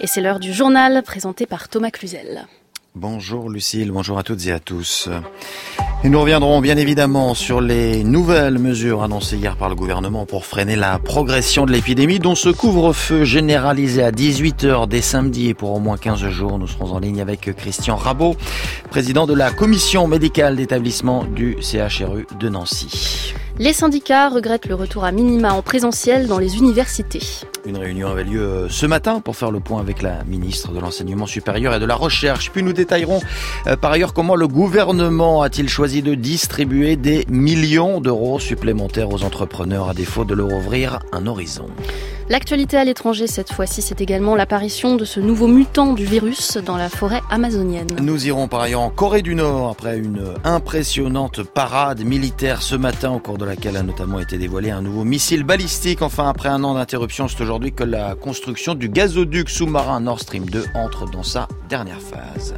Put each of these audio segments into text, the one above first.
c'est l'heure du journal présenté par Thomas Cluzel. Bonjour Lucille, bonjour à toutes et à tous. Et nous reviendrons bien évidemment sur les nouvelles mesures annoncées hier par le gouvernement pour freiner la progression de l'épidémie, dont ce couvre-feu généralisé à 18h dès samedi et pour au moins 15 jours. Nous serons en ligne avec Christian Rabot, président de la commission médicale d'établissement du CHRU de Nancy. Les syndicats regrettent le retour à minima en présentiel dans les universités. Une réunion avait lieu ce matin pour faire le point avec la ministre de l'Enseignement supérieur et de la Recherche. Puis nous détaillerons par ailleurs comment le gouvernement a-t-il choisi de distribuer des millions d'euros supplémentaires aux entrepreneurs à défaut de leur ouvrir un horizon. L'actualité à l'étranger cette fois-ci, c'est également l'apparition de ce nouveau mutant du virus dans la forêt amazonienne. Nous irons par ailleurs en Corée du Nord après une impressionnante parade militaire ce matin au cours de laquelle a notamment été dévoilé un nouveau missile balistique. Enfin, après un an d'interruption, c'est aujourd'hui que la construction du gazoduc sous-marin Nord Stream 2 entre dans sa dernière phase.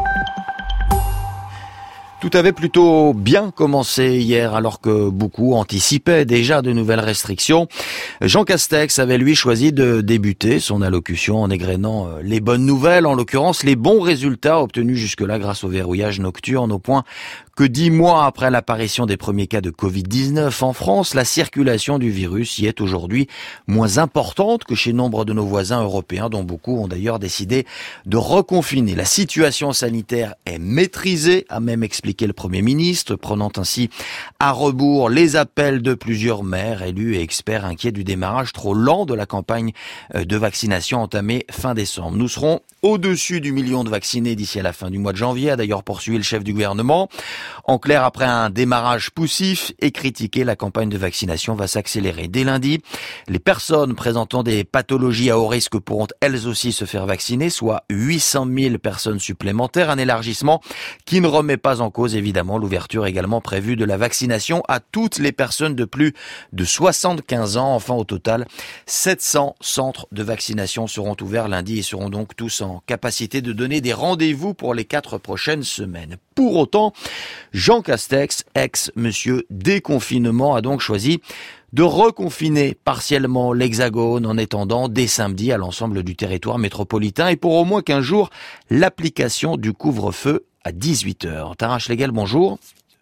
Tout avait plutôt bien commencé hier alors que beaucoup anticipaient déjà de nouvelles restrictions. Jean Castex avait lui choisi de débuter son allocution en égrénant les bonnes nouvelles, en l'occurrence les bons résultats obtenus jusque-là grâce au verrouillage nocturne, au point que 10 mois après l'apparition des premiers cas de Covid-19 en France, la circulation du virus y est aujourd'hui moins importante que chez nombre de nos voisins européens, dont beaucoup ont d'ailleurs décidé de reconfiner. La situation sanitaire est maîtrisée, a même expliqué le Premier ministre, prenant ainsi à rebours les appels de plusieurs maires, élus et experts inquiets du démarrage trop lent de la campagne de vaccination entamée fin décembre. Nous serons au-dessus du million de vaccinés d'ici à la fin du mois de janvier, a d'ailleurs poursuivi le chef du gouvernement. En clair, après un démarrage poussif et critiqué, la campagne de vaccination va s'accélérer. Dès lundi, les personnes présentant des pathologies à haut risque pourront elles aussi se faire vacciner, soit 800 000 personnes supplémentaires, un élargissement qui ne remet pas en cause évidemment l'ouverture également prévue de la vaccination à toutes les personnes de plus de 75 ans. Enfin, au total, 700 centres de vaccination seront ouverts lundi et seront donc tous en capacité de donner des rendez-vous pour les 4 prochaines semaines. Pour autant, Jean Castex, ex-monsieur déconfinement, a donc choisi de reconfiner partiellement l'Hexagone en étendant dès samedi à l'ensemble du territoire métropolitain et pour au moins 15 jours l'application du couvre-feu à 18h. Tara Schlegel, bonjour.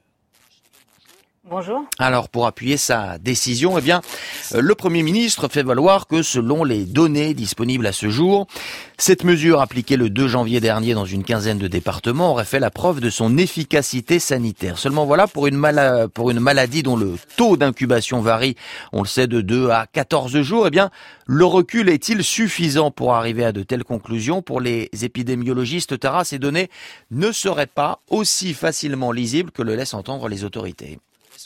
Bonjour. Alors, pour appuyer sa décision, le Premier ministre fait valoir que selon les données disponibles à ce jour, cette mesure appliquée le 2 janvier dernier dans une quinzaine de départements aurait fait la preuve de son efficacité sanitaire. Seulement voilà, pour une maladie dont le taux d'incubation varie, on le sait, de 2 à 14 jours, le recul est-il suffisant pour arriver à de telles conclusions? Pour les épidémiologistes, Tara, ces données ne seraient pas aussi facilement lisibles que le laissent entendre les autorités.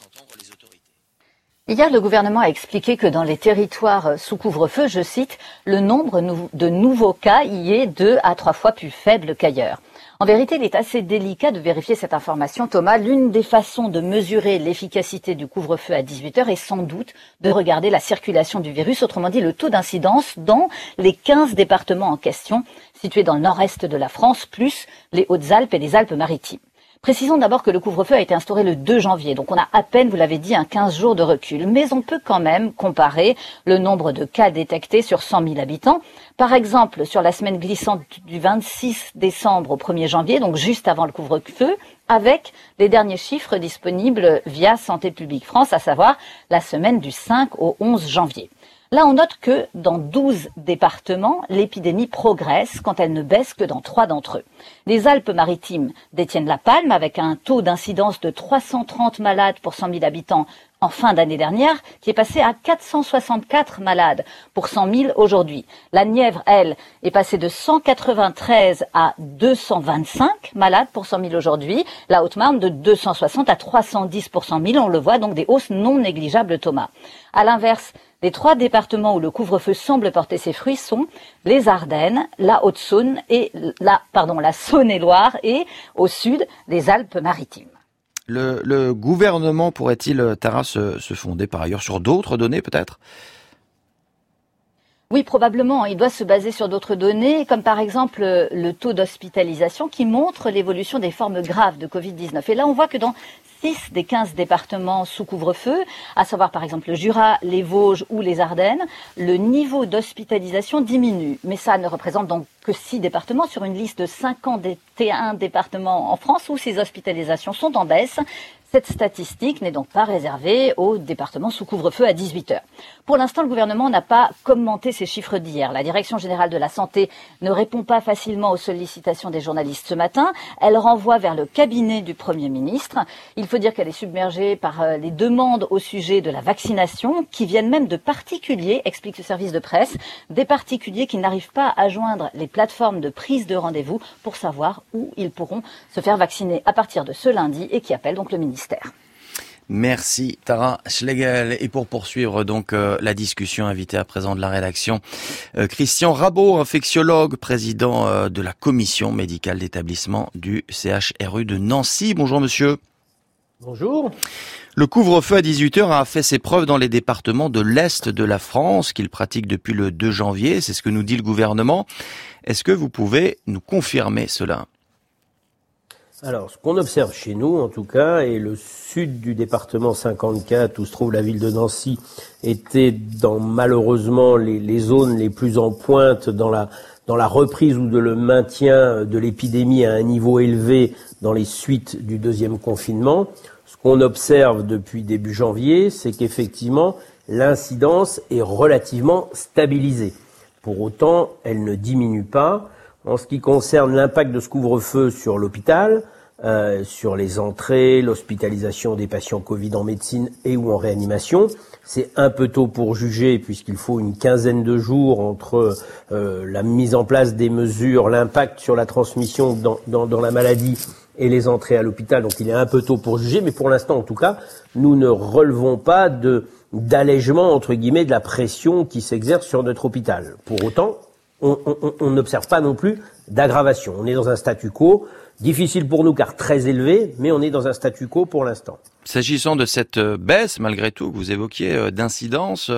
Hier, le gouvernement a expliqué que dans les territoires sous couvre-feu, je cite, le nombre de nouveaux cas y est 2 à 3 fois plus faible qu'ailleurs. En vérité, il est assez délicat de vérifier cette information, Thomas. L'une des façons de mesurer l'efficacité du couvre-feu à 18h est sans doute de regarder la circulation du virus, autrement dit le taux d'incidence dans les 15 départements en question, situés dans le nord-est de la France, plus les Hautes-Alpes et les Alpes-Maritimes. Précisons d'abord que le couvre-feu a été instauré le 2 janvier, donc on a à peine, vous l'avez dit, 15 jours de recul. Mais on peut quand même comparer le nombre de cas détectés sur 100 000 habitants. Par exemple, sur la semaine glissante du 26 décembre au 1er janvier, donc juste avant le couvre-feu, avec les derniers chiffres disponibles via Santé publique France, à savoir la semaine du 5 au 11 janvier. Là, on note que dans 12 départements, l'épidémie progresse quand elle ne baisse que dans 3 d'entre eux. Les Alpes-Maritimes détiennent la palme avec un taux d'incidence de 330 malades pour 100 000 habitants en fin d'année dernière, qui est passé à 464 malades pour 100 000 aujourd'hui. La Nièvre, elle, est passée de 193 à 225 malades pour 100 000 aujourd'hui. La Haute-Marne de 260 à 310 pour 100 000. On le voit, donc des hausses non négligeables, Thomas. À l'inverse, les 3 départements où le couvre-feu semble porter ses fruits sont les Ardennes, la Haute-Saône et la Saône-et-Loire et au sud, les Alpes-Maritimes. Le gouvernement pourrait-il, Tara, se fonder par ailleurs sur d'autres données peut-être ? Oui, probablement. Il doit se baser sur d'autres données, comme par exemple le taux d'hospitalisation qui montre l'évolution des formes graves de Covid-19. Et là, on voit que dans 6 des 15 départements sous couvre-feu, à savoir par exemple le Jura, les Vosges ou les Ardennes, le niveau d'hospitalisation diminue. Mais ça ne représente donc que 6 départements sur une liste de 51 départements en France où ces hospitalisations sont en baisse. Cette statistique n'est donc pas réservée aux départements sous couvre-feu à 18h. Pour l'instant, le gouvernement n'a pas commenté ces chiffres d'hier. La Direction générale de la santé ne répond pas facilement aux sollicitations des journalistes ce matin. Elle renvoie vers le cabinet du Premier ministre. Il faut dire qu'elle est submergée par les demandes au sujet de la vaccination qui viennent même de particuliers, explique ce service de presse, des particuliers qui n'arrivent pas à joindre les plateformes de prise de rendez-vous pour savoir où ils pourront se faire vacciner à partir de ce lundi et qui appellent donc le ministère. Merci Tara Schlegel. Et pour poursuivre donc la discussion, invité à présent de la rédaction, Christian Rabaud, infectiologue, président de la commission médicale d'établissement du CHRU de Nancy. Bonjour monsieur. Bonjour. Le couvre-feu à 18h a fait ses preuves dans les départements de l'Est de la France qu'il pratique depuis le 2 janvier. C'est ce que nous dit le gouvernement. Est-ce que vous pouvez nous confirmer cela ? Alors, ce qu'on observe chez nous, en tout cas, et le sud du département 54, où se trouve la ville de Nancy, était dans, malheureusement, les zones les plus en pointe dans la reprise ou de le maintien de l'épidémie à un niveau élevé dans les suites du deuxième confinement. Ce qu'on observe depuis début janvier, c'est qu'effectivement, l'incidence est relativement stabilisée. Pour autant, elle ne diminue pas. En ce qui concerne l'impact de ce couvre-feu sur l'hôpital, sur les entrées, l'hospitalisation des patients Covid en médecine et ou en réanimation, c'est un peu tôt pour juger puisqu'il faut une quinzaine de jours entre la mise en place des mesures, l'impact sur la transmission dans la maladie et les entrées à l'hôpital. Donc il est un peu tôt pour juger, mais pour l'instant en tout cas, nous ne relevons pas d'allègement entre guillemets de la pression qui s'exerce sur notre hôpital. Pour autant, on n'observe pas non plus d'aggravation. On est dans un statu quo, difficile pour nous car très élevé, mais on est dans un statu quo pour l'instant. S'agissant de cette baisse, malgré tout, que vous évoquiez, d'incidence,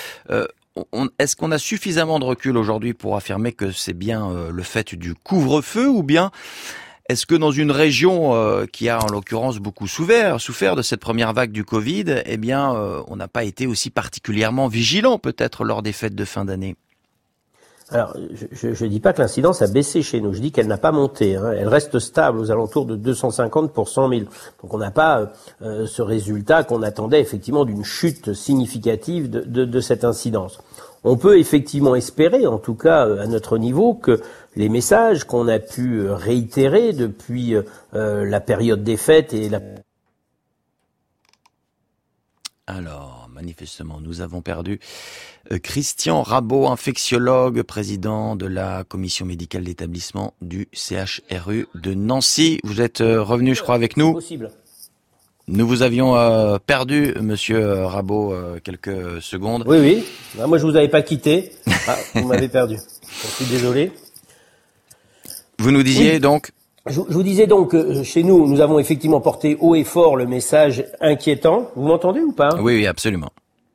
est-ce qu'on a suffisamment de recul aujourd'hui pour affirmer que c'est bien le fait du couvre-feu ou bien est-ce que dans une région qui a en l'occurrence beaucoup souffert de cette première vague du Covid, eh bien, on n'a pas été aussi particulièrement vigilant peut-être lors des fêtes de fin d'année ? Alors, je dis pas que l'incidence a baissé chez nous, je dis qu'elle n'a pas monté. Elle reste stable aux alentours de 250 pour 100 000. Donc on n'a pas ce résultat qu'on attendait effectivement d'une chute significative de cette incidence. On peut effectivement espérer, en tout cas à notre niveau, que les messages qu'on a pu réitérer depuis la période des fêtes et la... Alors, manifestement, nous avons perdu Christian Rabaud, infectiologue, président de la commission médicale d'établissement du CHRU de Nancy. Vous êtes revenu, je crois, avec nous. Possible. Nous vous avions perdu, monsieur Rabaud, quelques secondes. Oui. Ah, moi, je vous avais pas quitté. Ah, vous m'avez perdu. Je suis désolé. Vous nous disiez donc... Je vous disais donc que chez nous, nous avons effectivement porté haut et fort le message inquiétant. Vous m'entendez ou pas ? Oui, absolument.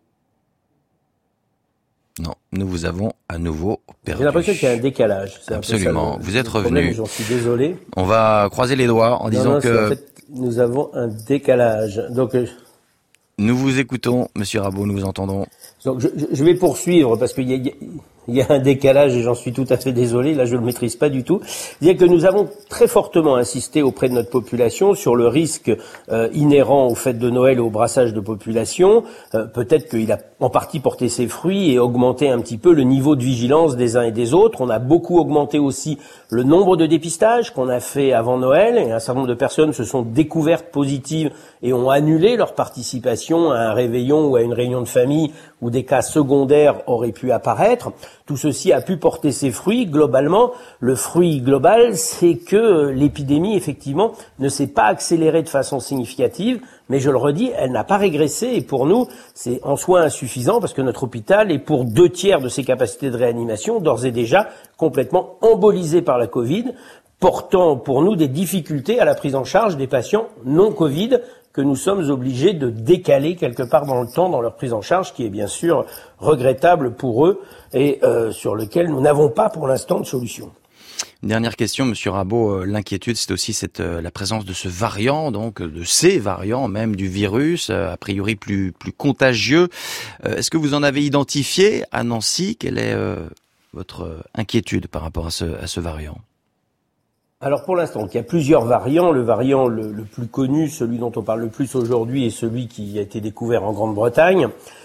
Non, nous vous avons à nouveau perdu. J'ai l'impression qu'il y a un décalage. C'est absolument. Vous êtes revenu. J'en suis désolé. On va croiser les doigts en disant que... En fait, nous avons un décalage. Donc, nous vous écoutons, monsieur Rabaud, nous vous entendons. Donc, je vais poursuivre parce qu'il y a un décalage et j'en suis tout à fait désolé. Là, je le maîtrise pas du tout. C'est-à-dire que nous avons très fortement insisté auprès de notre population sur le risque inhérent aux fêtes de Noël et au brassage de population. Peut-être qu'il a en partie porté ses fruits et augmenté un petit peu le niveau de vigilance des uns et des autres. On a beaucoup augmenté aussi le nombre de dépistages qu'on a fait avant Noël et un certain nombre de personnes se sont découvertes positives et ont annulé leur participation à un réveillon ou à une réunion de famille où des cas secondaires auraient pu apparaître. Tout ceci a pu porter ses fruits. Globalement, le fruit global, c'est que l'épidémie, effectivement, ne s'est pas accélérée de façon significative, mais je le redis, elle n'a pas régressé et pour nous, c'est en soi insuffisant parce que notre hôpital est pour 2/3 de ses capacités de réanimation d'ores et déjà complètement embolisé par la Covid, portant pour nous des difficultés à la prise en charge des patients non Covid que nous sommes obligés de décaler quelque part dans le temps dans leur prise en charge, qui est bien sûr regrettable pour eux et sur lequel nous n'avons pas pour l'instant de solution. Une dernière question, Monsieur Rabault. L'inquiétude, c'est aussi la présence de ce variant, donc de ces variants même du virus, a priori plus contagieux. Est-ce que vous en avez identifié à Nancy? Quelle est votre inquiétude par rapport à ce variant? Alors pour l'instant, il y a plusieurs variants. Le variant le plus connu, celui dont on parle le plus aujourd'hui, est celui qui a été découvert en Grande-Bretagne,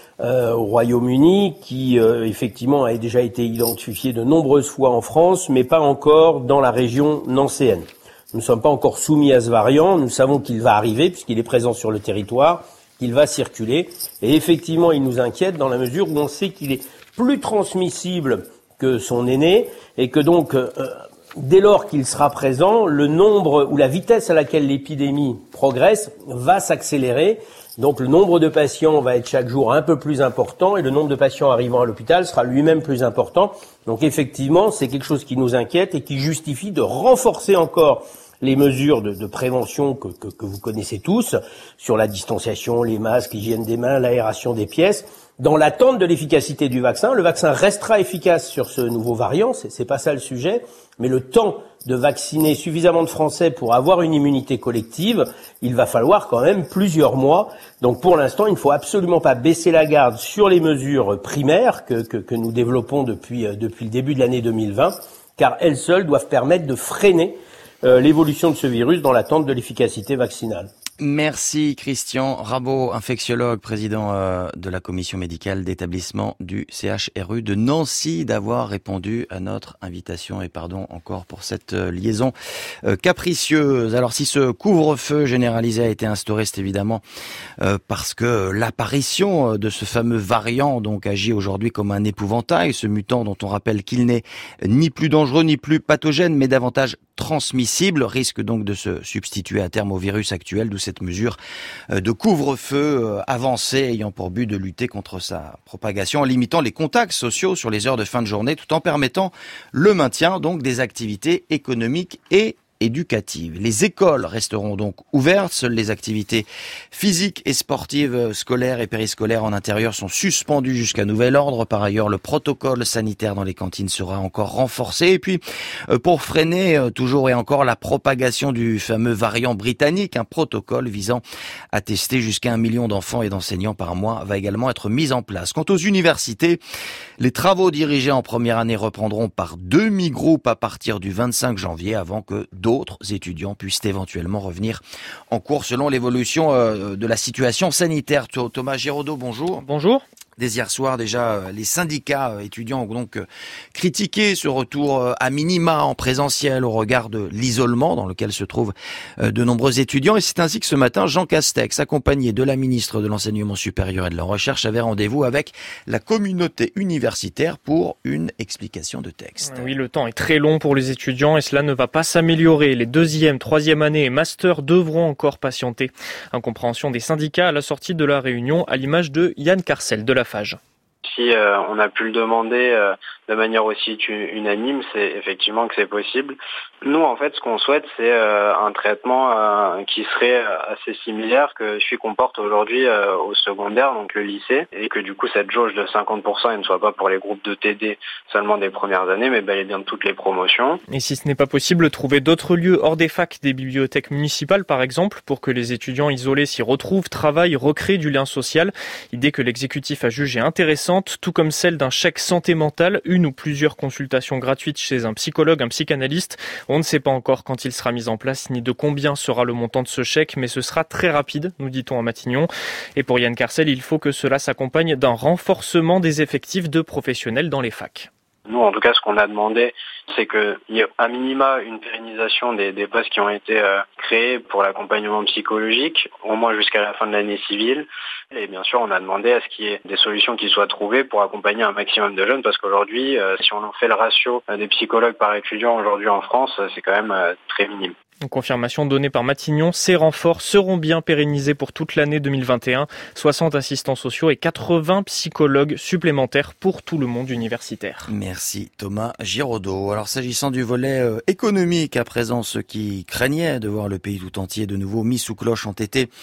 au Royaume-Uni, qui effectivement a déjà été identifié de nombreuses fois en France, mais pas encore dans la région nancéenne. Nous ne sommes pas encore soumis à ce variant. Nous savons qu'il va arriver puisqu'il est présent sur le territoire, qu'il va circuler. Et effectivement, il nous inquiète dans la mesure où on sait qu'il est plus transmissible que son aîné et que donc dès lors qu'il sera présent, le nombre ou la vitesse à laquelle l'épidémie progresse va s'accélérer. Donc le nombre de patients va être chaque jour un peu plus important et le nombre de patients arrivant à l'hôpital sera lui-même plus important. Donc effectivement, c'est quelque chose qui nous inquiète et qui justifie de renforcer encore les mesures de prévention que vous connaissez tous, sur la distanciation, les masques, l'hygiène des mains, l'aération des pièces. Dans l'attente de l'efficacité du vaccin, le vaccin restera efficace sur ce nouveau variant, c'est pas ça le sujet, mais le temps de vacciner suffisamment de Français pour avoir une immunité collective, il va falloir quand même plusieurs mois. Donc pour l'instant, il ne faut absolument pas baisser la garde sur les mesures primaires que nous développons depuis le début de l'année 2020, car elles seules doivent permettre de freiner l'évolution de ce virus dans l'attente de l'efficacité vaccinale. Merci Christian Rabault, infectiologue, président de la commission médicale d'établissement du CHRU de Nancy, d'avoir répondu à notre invitation, et pardon encore pour cette liaison capricieuse. Alors si ce couvre-feu généralisé a été instauré, c'est évidemment parce que l'apparition de ce fameux variant donc agit aujourd'hui comme un épouvantail, ce mutant dont on rappelle qu'il n'est ni plus dangereux ni plus pathogène mais davantage transmissible, risque donc de se substituer à terme au virus actuel, d'où cette mesure de couvre-feu avancée ayant pour but de lutter contre sa propagation en limitant les contacts sociaux sur les heures de fin de journée tout en permettant le maintien donc des activités économiques et éducatives. Les écoles resteront donc ouvertes, seules les activités physiques et sportives scolaires et périscolaires en intérieur sont suspendues jusqu'à nouvel ordre. Par ailleurs, le protocole sanitaire dans les cantines sera encore renforcé. Et puis, pour freiner toujours et encore la propagation du fameux variant britannique, un protocole visant à tester jusqu'à 1 million d'enfants et d'enseignants par mois va également être mis en place. Quant aux universités, les travaux dirigés en première année reprendront par demi-groupe à partir du 25 janvier avant que d'autres étudiants puissent éventuellement revenir en cours selon l'évolution de la situation sanitaire. Thomas Giraudot, bonjour. Bonjour. Dès hier soir, déjà, les syndicats étudiants ont donc critiqué ce retour à minima en présentiel au regard de l'isolement dans lequel se trouvent de nombreux étudiants. Et c'est ainsi que ce matin, Jean Castex, accompagné de la ministre de l'Enseignement supérieur et de la Recherche, avait rendez-vous avec la communauté universitaire pour une explication de texte. Oui, le temps est très long pour les étudiants et cela ne va pas s'améliorer. Les deuxième, troisième années et master devront encore patienter. Incompréhension des syndicats à la sortie de la réunion, à l'image de Yann Carcel de la FAGE. Si on a pu le demander de manière aussi unanime, c'est effectivement que c'est possible. Nous, en fait, ce qu'on souhaite, c'est un traitement qui serait assez similaire que celui qu'on porte aujourd'hui au secondaire, donc le lycée, et que du coup, cette jauge de 50% elle ne soit pas pour les groupes de TD seulement des premières années, mais bel et bien de toutes les promotions. Et si ce n'est pas possible, trouver d'autres lieux hors des facs, des bibliothèques municipales par exemple, pour que les étudiants isolés s'y retrouvent, travaillent, recréent du lien social. Idée que l'exécutif a jugée intéressante, tout comme celle d'un chèque santé mentale, une ou plusieurs consultations gratuites chez un psychologue, un psychanalyste. On ne sait pas encore quand il sera mis en place ni de combien sera le montant de ce chèque, mais ce sera très rapide, nous dit-on à Matignon. Et pour Yann Carcel, il faut que cela s'accompagne d'un renforcement des effectifs de professionnels dans les facs. Nous, en tout cas, ce qu'on a demandé, c'est qu'il y ait à minima une pérennisation des postes qui ont été créés pour l'accompagnement psychologique, au moins jusqu'à la fin de l'année civile. Et bien sûr, on a demandé à ce qu'il y ait des solutions qui soient trouvées pour accompagner un maximum de jeunes, parce qu'aujourd'hui, si on en fait le ratio des psychologues par étudiant aujourd'hui en France, c'est quand même très minime. Une confirmation donnée par Matignon, ces renforts seront bien pérennisés pour toute l'année 2021. 60 assistants sociaux et 80 psychologues supplémentaires pour tout le monde universitaire. Merci Thomas Giraudot. Alors s'agissant du volet économique, à présent, ceux qui craignaient de voir le pays tout entier de nouveau mis sous cloche ont été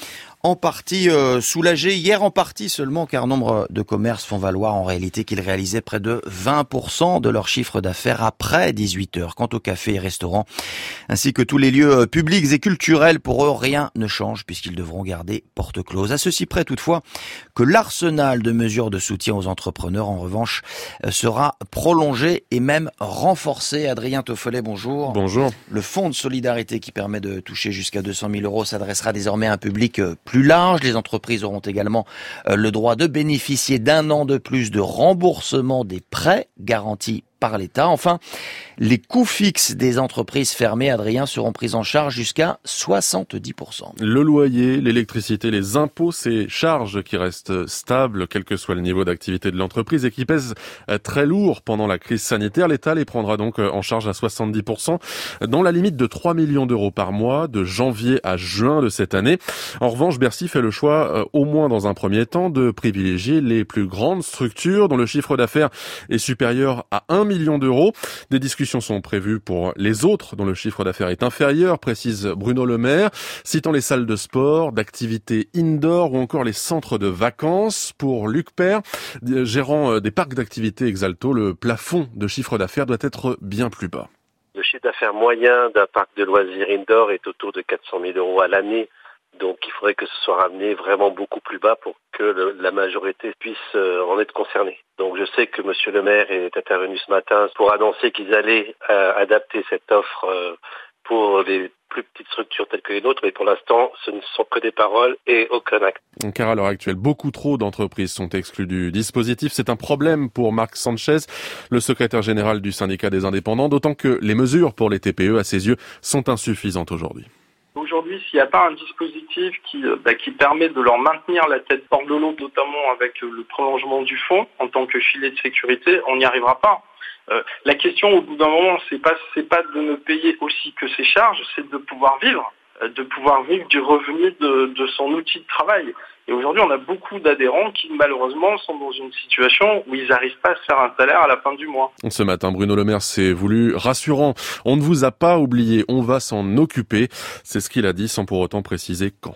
en partie soulagé. Hier en partie seulement, car nombre de commerces font valoir en réalité qu'ils réalisaient près de 20% de leur chiffre d'affaires après 18h. Quant aux cafés et restaurants, ainsi que tous les lieux publics et culturels, pour eux, rien ne change puisqu'ils devront garder porte close. À ceci près toutefois que l'arsenal de mesures de soutien aux entrepreneurs, en revanche, sera prolongé et même renforcé. Adrien Toffolet, bonjour. Bonjour. Le fonds de solidarité qui permet de toucher jusqu'à 200 000 euros s'adressera désormais à un public plus large. Les entreprises auront également le droit de bénéficier d'1 an de plus de remboursement des prêts garantis par l'État. Enfin, les coûts fixes des entreprises fermées, Adrien, seront pris en charge jusqu'à 70%. Le loyer, l'électricité, les impôts, ces charges qui restent stables, quel que soit le niveau d'activité de l'entreprise et qui pèsent très lourd pendant la crise sanitaire. L'État les prendra donc en charge à 70%, dans la limite de 3 millions d'euros par mois, de janvier à juin de cette année. En revanche, Bercy fait le choix, au moins dans un premier temps, de privilégier les plus grandes structures dont le chiffre d'affaires est supérieur à 1 million d'euros. Des discussions sont prévues pour les autres dont le chiffre d'affaires est inférieur, précise Bruno Le Maire, citant les salles de sport, d'activités indoor ou encore les centres de vacances. Pour Luc Père, gérant des parcs d'activités Exalto, le plafond de chiffre d'affaires doit être bien plus bas. Le chiffre d'affaires moyen d'un parc de loisirs indoor est autour de 400 000 euros à l'année. Donc il faudrait que ce soit ramené vraiment beaucoup plus bas pour que la majorité puisse en être concernée. Donc je sais que Monsieur le maire est intervenu ce matin pour annoncer qu'ils allaient adapter cette offre pour les plus petites structures telles que les nôtres, mais pour l'instant, ce ne sont que des paroles et aucun acte. Car à l'heure actuelle, beaucoup trop d'entreprises sont exclues du dispositif. C'est un problème pour Marc Sanchez, le secrétaire général du syndicat des indépendants, d'autant que les mesures pour les TPE, à ses yeux, sont insuffisantes aujourd'hui. Aujourd'hui, s'il n'y a pas un dispositif qui permet de leur maintenir la tête hors de l'eau, notamment avec le prolongement du fonds en tant que filet de sécurité, on n'y arrivera pas. La question, au bout d'un moment, c'est pas de ne payer aussi que ses charges, c'est de pouvoir vivre du revenu de son outil de travail. Et aujourd'hui, on a beaucoup d'adhérents qui, malheureusement, sont dans une situation où ils n'arrivent pas à se faire un salaire à la fin du mois. Ce matin, Bruno Le Maire s'est voulu rassurant. On ne vous a pas oublié, on va s'en occuper. C'est ce qu'il a dit sans pour autant préciser quand.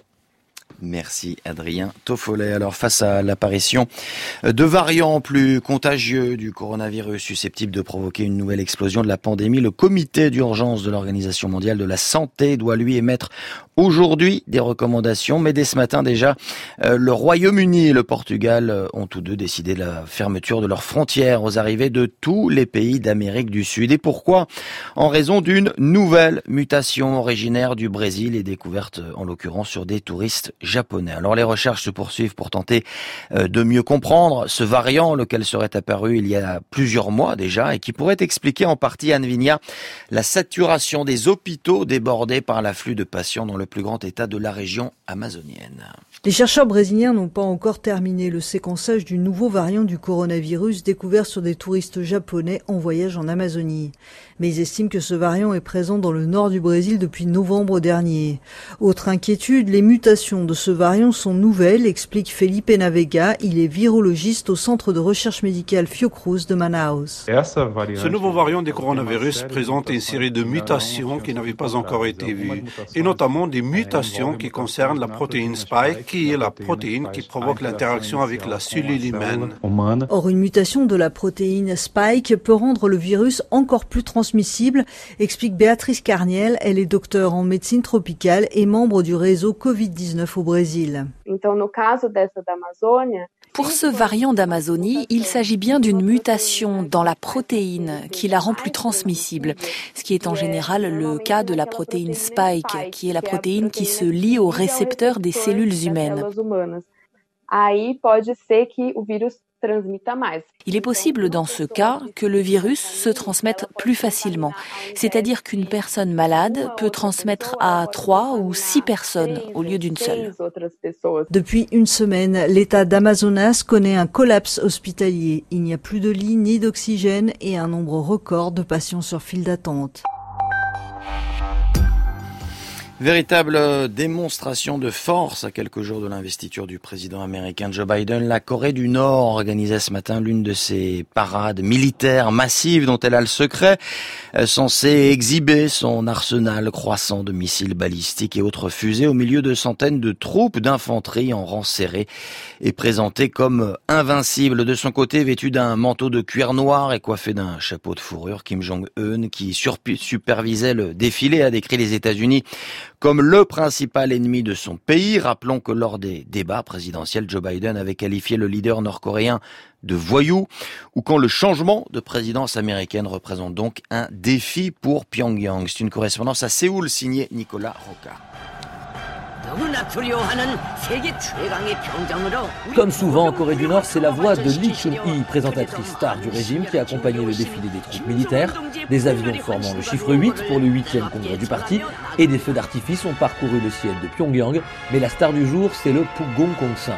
Merci Adrien Toffolet. Alors face à l'apparition de variants plus contagieux du coronavirus susceptibles de provoquer une nouvelle explosion de la pandémie, le comité d'urgence de l'Organisation mondiale de la santé doit lui émettre aujourd'hui des recommandations. Mais dès ce matin déjà, le Royaume-Uni et le Portugal ont tous deux décidé de la fermeture de leurs frontières aux arrivées de tous les pays d'Amérique du Sud. Et pourquoi ? En raison d'une nouvelle mutation originaire du Brésil et découverte en l'occurrence sur des touristes japonais. Alors les recherches se poursuivent pour tenter de mieux comprendre ce variant, lequel serait apparu il y a plusieurs mois déjà et qui pourrait expliquer en partie, Anne Vigna, la saturation des hôpitaux débordés par l'afflux de patients dans le plus grand état de la région amazonienne. Les chercheurs brésiliens n'ont pas encore terminé le séquençage du nouveau variant du coronavirus découvert sur des touristes japonais en voyage en Amazonie. Mais ils estiment que ce variant est présent dans le nord du Brésil depuis novembre dernier. Autre inquiétude, les mutations de ce variant sont nouvelles, explique Felipe Navega. Il est virologiste au centre de recherche médicale Fiocruz de Manaus. Ce nouveau variant du coronavirus présente une série de mutations qui n'avaient pas encore été vues, et notamment des mutations qui concernent la protéine Spike, qui est la protéine qui provoque l'interaction avec la cellule humaine. Or, une mutation de la protéine Spike peut rendre le virus encore plus transmissible, explique Béatrice Carniel. Elle est docteure en médecine tropicale et membre du réseau Covid-19 au Brésil. Pour ce variant d'Amazonie, il s'agit bien d'une mutation dans la protéine qui la rend plus transmissible, ce qui est en général le cas de la protéine Spike, qui est la protéine qui se lie aux récepteurs des cellules humaines. Il est possible dans ce cas que le virus se transmette plus facilement, c'est-à-dire qu'une personne malade peut transmettre à 3 ou 6 personnes au lieu d'une seule. Depuis une semaine, l'État d'Amazonas connaît un collapse hospitalier. Il n'y a plus de lits ni d'oxygène et un nombre record de patients sur file d'attente. Véritable démonstration de force à quelques jours de l'investiture du président américain Joe Biden. La Corée du Nord organisait ce matin l'une de ses parades militaires massives dont elle a le secret, censée exhiber son arsenal croissant de missiles balistiques et autres fusées au milieu de centaines de troupes d'infanterie en rang serré et présentée comme invincible. De son côté, vêtu d'un manteau de cuir noir et coiffé d'un chapeau de fourrure, Kim Jong-un, qui supervisait le défilé, a décrit les États-Unis comme le principal ennemi de son pays. Rappelons que lors des débats présidentiels, Joe Biden avait qualifié le leader nord-coréen de voyou, ou quand le changement de présidence américaine représente donc un défi pour Pyongyang. C'est une correspondance à Séoul signée Nicolas Roca. Comme souvent en Corée du Nord, c'est la voix de Lee Chun-hee, présentatrice star du régime, qui a accompagné le défilé des troupes militaires. Des avions formant le chiffre 8 pour le 8e congrès du parti et des feux d'artifice ont parcouru le ciel de Pyongyang. Mais la star du jour, c'est le Pugong Kongsan.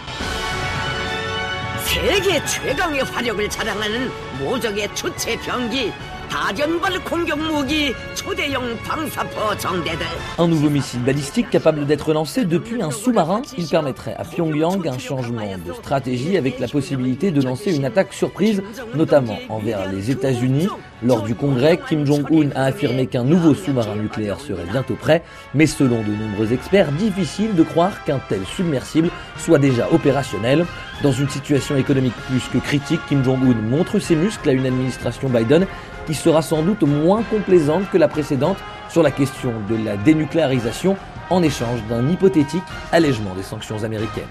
Un nouveau missile balistique capable d'être lancé depuis un sous-marin. Il permettrait à Pyongyang un changement de stratégie avec la possibilité de lancer une attaque surprise, notamment envers les États-Unis. Lors du congrès, Kim Jong-un a affirmé qu'un nouveau sous-marin nucléaire serait bientôt prêt. Mais selon de nombreux experts, difficile de croire qu'un tel submersible soit déjà opérationnel. Dans une situation économique plus que critique, Kim Jong-un montre ses muscles à une administration Biden qui sera sans doute moins complaisante que la précédente sur la question de la dénucléarisation en échange d'un hypothétique allègement des sanctions américaines.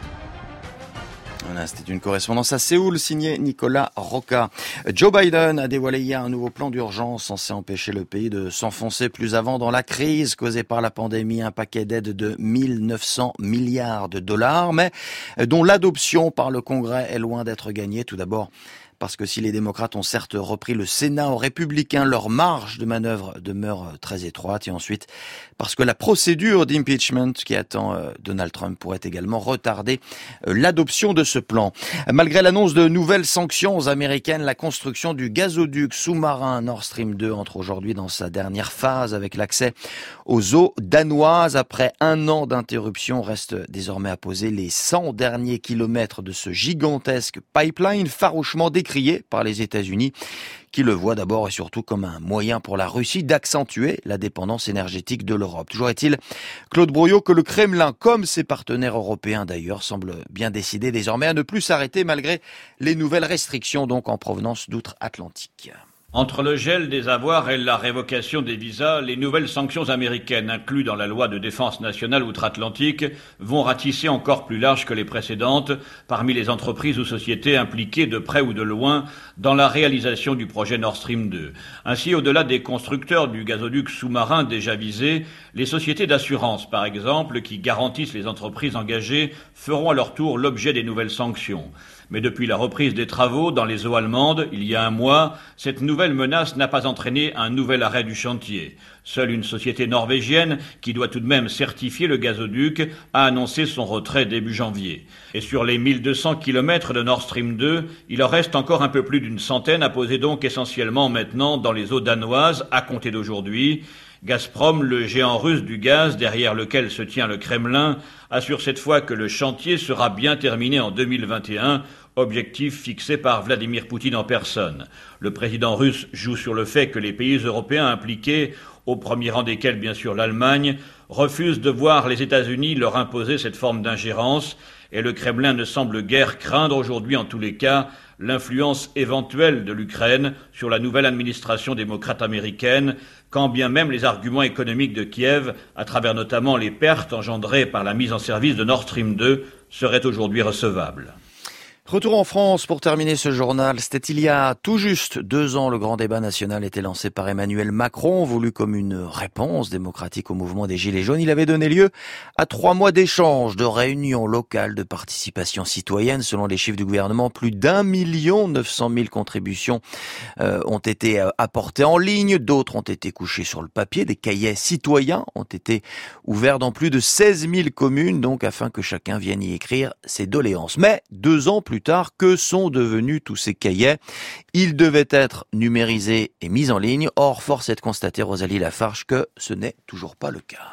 Voilà, c'était une correspondance à Séoul signée Nicolas Roca. Joe Biden a dévoilé hier un nouveau plan d'urgence censé empêcher le pays de s'enfoncer plus avant dans la crise causée par la pandémie. Un paquet d'aides de 1900 milliards de dollars, mais dont l'adoption par le Congrès est loin d'être gagnée. Tout d'abord, parce que si les démocrates ont certes repris le Sénat aux républicains, leur marge de manœuvre demeure très étroite. Et ensuite, parce que la procédure d'impeachment qui attend Donald Trump pourrait également retarder l'adoption de ce plan. Malgré l'annonce de nouvelles sanctions américaines, la construction du gazoduc sous-marin Nord Stream 2 entre aujourd'hui dans sa dernière phase avec l'accès aux eaux danoises. Après un an d'interruption, reste désormais à poser les 100 derniers kilomètres de ce gigantesque pipeline farouchement décrié par les États-Unis, qui le voient d'abord et surtout comme un moyen pour la Russie d'accentuer la dépendance énergétique de l'Europe. Toujours est-il, Claude Brouillot, que le Kremlin, comme ses partenaires européens d'ailleurs, semble bien décidé désormais à ne plus s'arrêter malgré les nouvelles restrictions donc en provenance d'outre-Atlantique. Entre le gel des avoirs et la révocation des visas, les nouvelles sanctions américaines incluses dans la loi de défense nationale outre-Atlantique vont ratisser encore plus large que les précédentes parmi les entreprises ou sociétés impliquées de près ou de loin dans la réalisation du projet Nord Stream 2. Ainsi, au-delà des constructeurs du gazoduc sous-marin déjà visés, les sociétés d'assurance, par exemple, qui garantissent les entreprises engagées, feront à leur tour l'objet des nouvelles sanctions. Mais depuis la reprise des travaux dans les eaux allemandes, il y a un mois, cette nouvelle menace n'a pas entraîné un nouvel arrêt du chantier. Seule une société norvégienne, qui doit tout de même certifier le gazoduc, a annoncé son retrait début janvier. Et sur les 1200 kilomètres de Nord Stream 2, il en reste encore un peu plus d'une centaine à poser donc essentiellement maintenant dans les eaux danoises, à compter d'aujourd'hui. Gazprom, le géant russe du gaz derrière lequel se tient le Kremlin, assure cette fois que le chantier sera bien terminé en 2021, objectif fixé par Vladimir Poutine en personne. Le président russe joue sur le fait que les pays européens impliqués, au premier rang desquels bien sûr l'Allemagne, refusent de voir les États-Unis leur imposer cette forme d'ingérence, et le Kremlin ne semble guère craindre aujourd'hui en tous les cas l'influence éventuelle de l'Ukraine sur la nouvelle administration démocrate américaine, quand bien même les arguments économiques de Kiev, à travers notamment les pertes engendrées par la mise en service de Nord Stream 2, seraient aujourd'hui recevables. Retour en France pour terminer ce journal. C'était il y a tout juste 2 ans, le grand débat national était lancé par Emmanuel Macron, voulu comme une réponse démocratique au mouvement des Gilets jaunes. Il avait donné lieu à 3 mois d'échanges, de réunions locales, de participation citoyenne. Selon les chiffres du gouvernement, plus d'1 900 000 contributions ont été apportées en ligne. D'autres ont été couchées sur le papier. Des cahiers citoyens ont été ouverts dans plus de 16 000 communes, donc afin que chacun vienne y écrire ses doléances. Mais 2 ans plus tard, que sont devenus tous ces cahiers? Ils devaient être numérisés et mis en ligne. Or, force est de constater, Rosalie Lafarge, que ce n'est toujours pas le cas.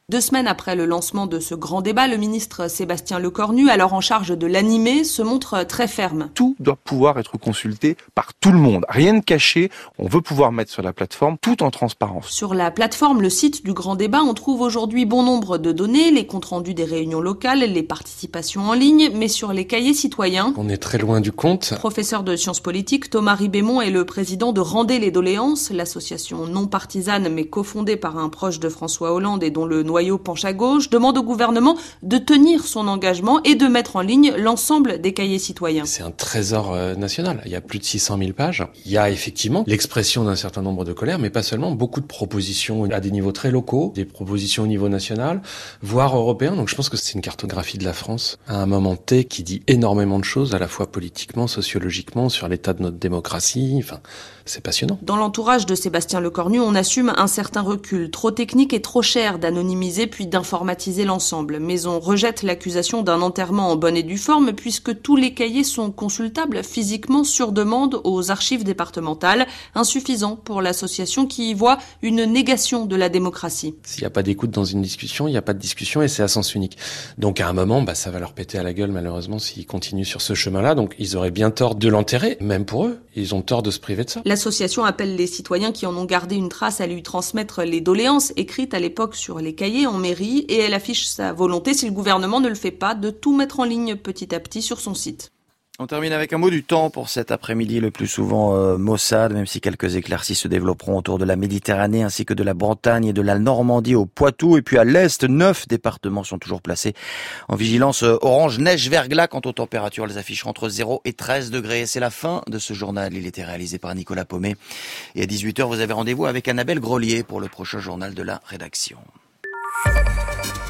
2 semaines après le lancement de ce grand débat, le ministre Sébastien Lecornu, alors en charge de l'animer, se montre très ferme. Tout doit pouvoir être consulté par tout le monde. Rien de caché. On veut pouvoir mettre sur la plateforme tout en transparence. Sur la plateforme, le site du grand débat, on trouve aujourd'hui bon nombre de données, les comptes rendus des réunions locales, les participations en ligne, mais sur les cahiers citoyens... On est très loin du compte. Professeur de sciences politiques, Thomas Ribémont est le président de Rendez les doléances, l'association non partisane mais cofondée par un proche de François Hollande et dont le noyau penche à gauche, demande au gouvernement de tenir son engagement et de mettre en ligne l'ensemble des cahiers citoyens. C'est un trésor national. Il y a plus de 600 000 pages. Il y a effectivement l'expression d'un certain nombre de colères, mais pas seulement, beaucoup de propositions à des niveaux très locaux, des propositions au niveau national, voire européen. Donc je pense que c'est une cartographie de la France à un moment T qui dit énormément de choses, à la fois politiquement, sociologiquement, sur l'état de notre démocratie. Enfin, c'est passionnant. Dans l'entourage de Sébastien Lecornu, on assume un certain recul, trop technique et trop cher d'anonymiser puis d'informatiser l'ensemble. Mais on rejette l'accusation d'un enterrement en bonne et due forme puisque tous les cahiers sont consultables physiquement sur demande aux archives départementales, insuffisant pour l'association qui y voit une négation de la démocratie. S'il n'y a pas d'écoute dans une discussion, il n'y a pas de discussion et c'est à sens unique. Donc à un moment, ça va leur péter à la gueule malheureusement s'ils continuent sur ce chemin-là. Donc ils auraient bien tort de l'enterrer, même pour eux. Ils ont tort de se priver de ça. L'association appelle les citoyens qui en ont gardé une trace à lui transmettre les doléances écrites à l'époque sur les cahiers en mairie et elle affiche sa volonté, si le gouvernement ne le fait pas, de tout mettre en ligne petit à petit sur son site. On termine avec un mot du temps pour cet après-midi, le plus souvent maussade, même si quelques éclaircies se développeront autour de la Méditerranée ainsi que de la Bretagne et de la Normandie au Poitou. Et puis à l'est, 9 départements sont toujours placés en vigilance orange, neige, verglas. Quant aux températures, elles afficheront entre 0 et 13 degrés. C'est la fin de ce journal. Il était réalisé par Nicolas Paumet. Et à 18h, vous avez rendez-vous avec Annabelle Grelier pour le prochain journal de la rédaction.